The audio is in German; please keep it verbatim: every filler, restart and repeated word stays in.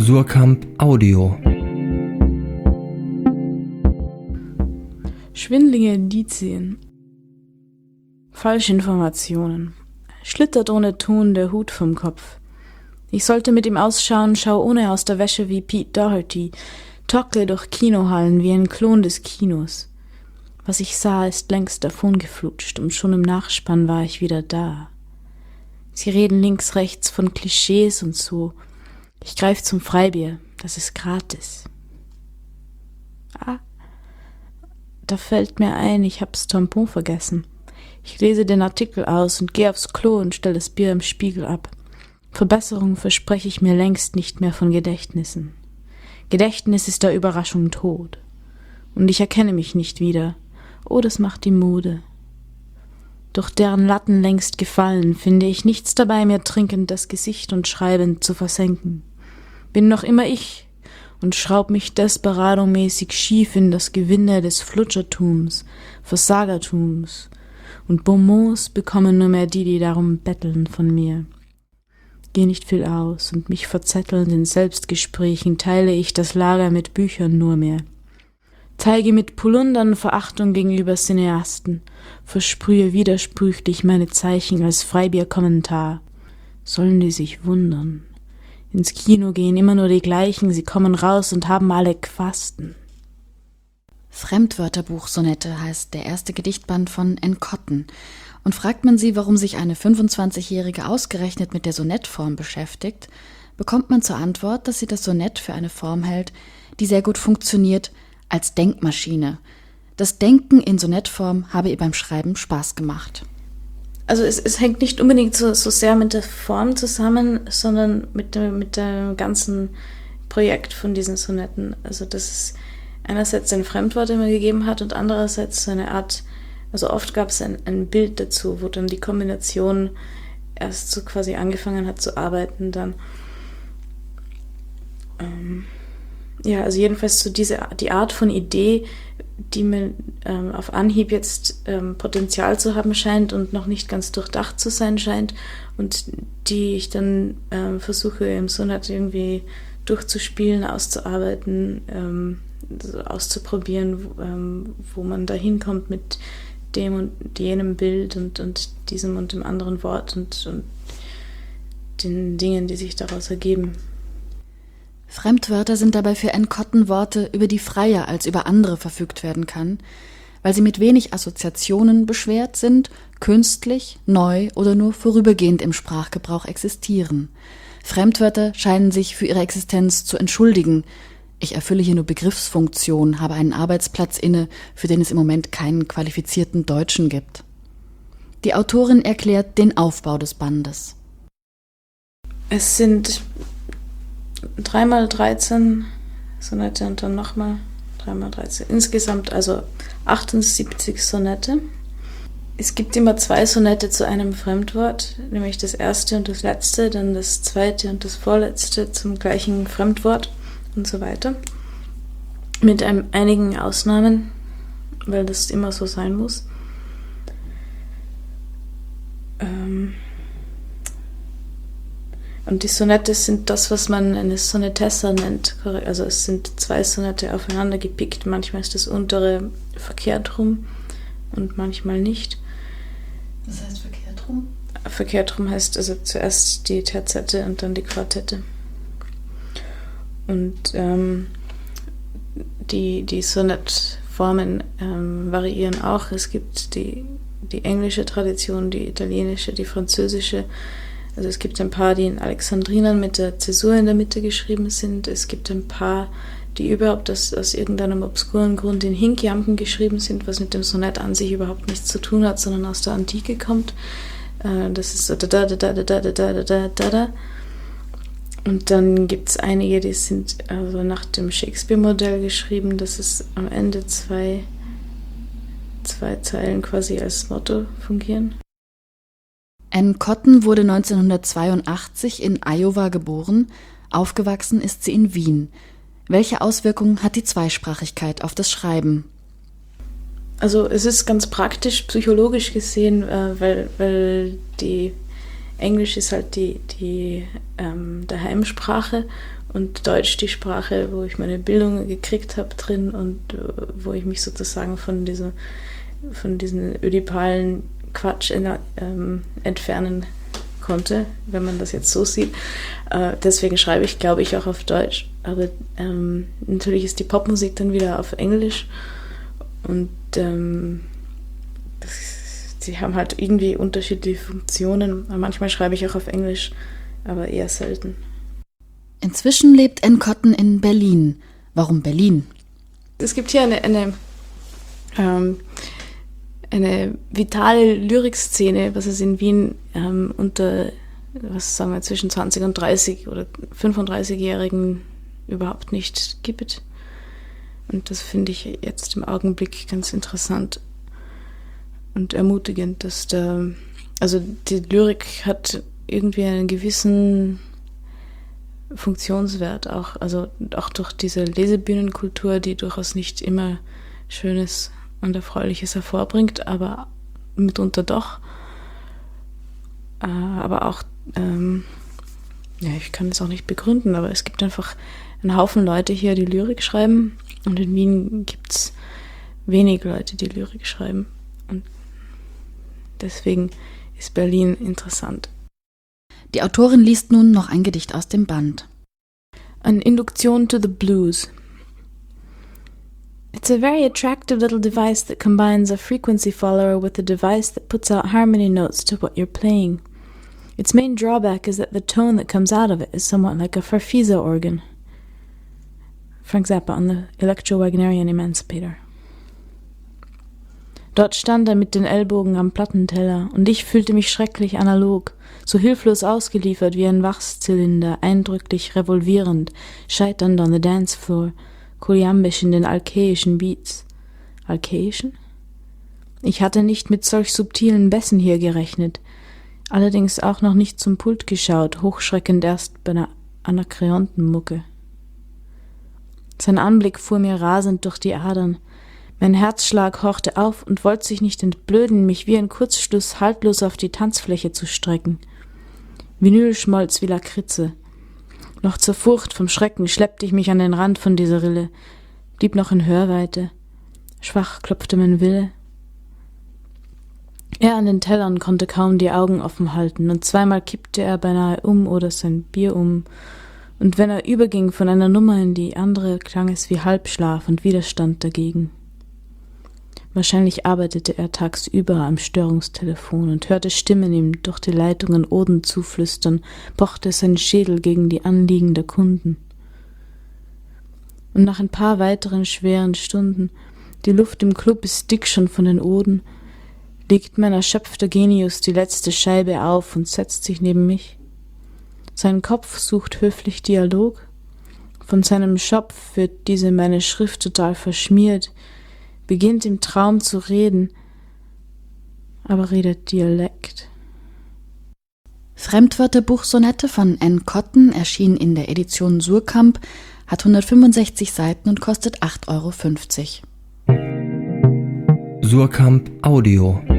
Surkamp Audio. Schwindlige Indizien. Falschinformationen. Schlittert ohne Ton der Hut vom Kopf. Ich sollte mit ihm ausschauen, schau ohne aus der Wäsche wie Pete Doherty, tockle durch Kinohallen wie ein Klon des Kinos. Was ich sah, ist längst davongeflutscht und schon im Nachspann war ich wieder da. Sie reden links, rechts von Klischees und so. Ich greif zum Freibier, das ist gratis. Ah, da fällt mir ein, ich hab's Tampon vergessen. Ich lese den Artikel aus und gehe aufs Klo und stell das Bier im Spiegel ab. Verbesserung verspreche ich mir längst nicht mehr von Gedächtnissen. Gedächtnis ist der Überraschung tot. Und ich erkenne mich nicht wieder. Oh, das macht die Mode. Durch deren Latten längst gefallen, finde ich nichts dabei, mir trinkend das Gesicht und schreibend zu versenken. Bin noch immer ich und schraub mich Desperado-mäßig schief in das Gewinde des Flutschertums, Versagertums, und Bonbons bekommen nur mehr die, die darum betteln von mir. Geh nicht viel aus, und mich verzettelnd in Selbstgesprächen teile ich das Lager mit Büchern nur mehr. Zeige mit Polundern Verachtung gegenüber Cineasten, versprühe widersprüchlich meine Zeichen als Freibierkommentar. Sollen die sich wundern? Ins Kino gehen immer nur die gleichen, sie kommen raus und haben alle Quasten. Fremdwörterbuch-Sonette heißt der erste Gedichtband von Anne Cotton. Und fragt man sie, warum sich eine fünfundzwanzigjährige ausgerechnet mit der Sonettform beschäftigt, bekommt man zur Antwort, dass sie das Sonett für eine Form hält, die sehr gut funktioniert als Denkmaschine. Das Denken in Sonettform habe ihr beim Schreiben Spaß gemacht. Also es, es hängt nicht unbedingt so, so sehr mit der Form zusammen, sondern mit dem, mit dem ganzen Projekt von diesen Sonetten. Also dass es einerseits ein Fremdwort immer gegeben hat und andererseits so eine Art, also oft gab es ein, ein Bild dazu, wo dann die Kombination erst so quasi angefangen hat zu arbeiten dann. Ähm, ja, also jedenfalls so diese, die Art von Idee, die mir ähm, auf Anhieb jetzt ähm, Potenzial zu haben scheint und noch nicht ganz durchdacht zu sein scheint und die ich dann ähm, versuche im Sonett irgendwie durchzuspielen, auszuarbeiten, ähm, so auszuprobieren, wo, ähm, wo man da hinkommt mit dem und jenem Bild und, und diesem und dem anderen Wort und, und den Dingen, die sich daraus ergeben. Fremdwörter sind dabei für Anne Cotton Worte, über die freier als über andere verfügt werden kann, weil sie mit wenig Assoziationen beschwert sind, künstlich, neu oder nur vorübergehend im Sprachgebrauch existieren. Fremdwörter scheinen sich für ihre Existenz zu entschuldigen. Ich erfülle hier nur Begriffsfunktion, habe einen Arbeitsplatz inne, für den es im Moment keinen qualifizierten Deutschen gibt. Die Autorin erklärt den Aufbau des Bandes. Es sind dreimal dreizehn Sonette und dann nochmal dreimal dreizehn. Insgesamt also achtundsiebzig Sonette. Es gibt immer zwei Sonette zu einem Fremdwort, nämlich das erste und das letzte, dann das zweite und das vorletzte zum gleichen Fremdwort und so weiter. Mit einem, einigen Ausnahmen, weil das immer so sein muss. Ähm Und die Sonette sind das, was man eine Sonettessa nennt. Also es sind zwei Sonette aufeinander gepickt. Manchmal ist das untere verkehrt rum und manchmal nicht. Was heißt verkehrt rum? Verkehrt rum heißt also zuerst die Terzette und dann die Quartette. Und ähm, die, die Sonettformen ähm, variieren auch. Es gibt die, die englische Tradition, die italienische, die französische. Also es gibt ein paar, die in Alexandrinern mit der Zäsur in der Mitte geschrieben sind. Es gibt ein paar, die überhaupt aus, aus irgendeinem obskuren Grund in Hinkjampen geschrieben sind, was mit dem Sonett an sich überhaupt nichts zu tun hat, sondern aus der Antike kommt. Das ist so da da da da da da da da da da. Und dann gibt es einige, die sind also nach dem Shakespeare-Modell geschrieben, dass es am Ende zwei, zwei Zeilen quasi als Motto fungieren. Anne Cotton wurde neunzehnhundertzweiundachtzig in Iowa geboren, aufgewachsen ist sie in Wien. Welche Auswirkungen hat die Zweisprachigkeit auf das Schreiben? Also es ist ganz praktisch, psychologisch gesehen, äh, weil, weil die Englisch ist halt die, die ähm, der Heimsprache und Deutsch die Sprache, wo ich meine Bildung gekriegt habe drin und äh, wo ich mich sozusagen von dieser, von diesen ödipalen Quatsch in, ähm, entfernen konnte, wenn man das jetzt so sieht. Äh, deswegen schreibe ich, glaube ich, auch auf Deutsch. Aber ähm, natürlich ist die Popmusik dann wieder auf Englisch und ähm, das, sie haben halt irgendwie unterschiedliche Funktionen. Manchmal schreibe ich auch auf Englisch, aber eher selten. Inzwischen lebt Ann Cotton in Berlin. Warum Berlin? Es gibt hier eine, eine, ähm, eine vitale Lyrikszene, was es in Wien ähm, unter, was sagen wir, zwischen zwanzig und dreißig oder fünfunddreißigjährigen überhaupt nicht gibt. Und das finde ich jetzt im Augenblick ganz interessant und ermutigend, dass da, also die Lyrik hat irgendwie einen gewissen Funktionswert auch, also auch durch diese Lesebühnenkultur, die durchaus nicht immer Schönes und Erfreuliches hervorbringt, aber mitunter doch. Äh, aber auch, ähm, ja, ich kann es auch nicht begründen, aber es gibt einfach einen Haufen Leute hier, die Lyrik schreiben und in Wien gibt es wenig Leute, die Lyrik schreiben und deswegen ist Berlin interessant. Die Autorin liest nun noch ein Gedicht aus dem Band. An Induction to the Blues. It's a very attractive little device that combines a frequency follower with a device that puts out harmony notes to what you're playing. Its main drawback is that the tone that comes out of it is somewhat like a Farfisa organ. Frank Zappa on the Electro-Wagnerian Emancipator. Dort stand er mit den Ellbogen am Plattenteller und ich fühlte mich schrecklich analog, so hilflos ausgeliefert wie ein Wachszylinder, eindrücklich revolvierend, scheiternd on the dance floor, kuliambisch in den alkäischen Beats. Alkäischen? Ich hatte nicht mit solch subtilen Bässen hier gerechnet, allerdings auch noch nicht zum Pult geschaut, hochschreckend erst bei einer Anakreontenmucke. Sein Anblick fuhr mir rasend durch die Adern. Mein Herzschlag horchte auf und wollte sich nicht entblöden, mich wie ein Kurzschluss haltlos auf die Tanzfläche zu strecken. Vinyl schmolz wie Lakritze. Noch zur Furcht vom Schrecken schleppte ich mich an den Rand von dieser Rille, blieb noch in Hörweite. Schwach klopfte mein Wille. Er an den Tellern konnte kaum die Augen offen halten, und zweimal kippte er beinahe um oder sein Bier um, und wenn er überging von einer Nummer in die andere, klang es wie Halbschlaf und Widerstand dagegen. Wahrscheinlich arbeitete er tagsüber am Störungstelefon und hörte Stimmen ihm durch die Leitungen Oden zuflüstern, pochte sein Schädel gegen die Anliegen der Kunden. Und nach ein paar weiteren schweren Stunden, die Luft im Club ist dick schon von den Oden, legt mein erschöpfter Genius die letzte Scheibe auf und setzt sich neben mich. Sein Kopf sucht höflich Dialog, von seinem Schopf wird diese meine Schrift total verschmiert, beginnt im Traum zu reden, aber redet Dialekt. Fremdwörterbuch Sonette von Ann Cotton erschien in der Edition Suhrkamp, hat hundertfünfundsechzig Seiten und kostet acht Euro fünfzig. Suhrkamp Audio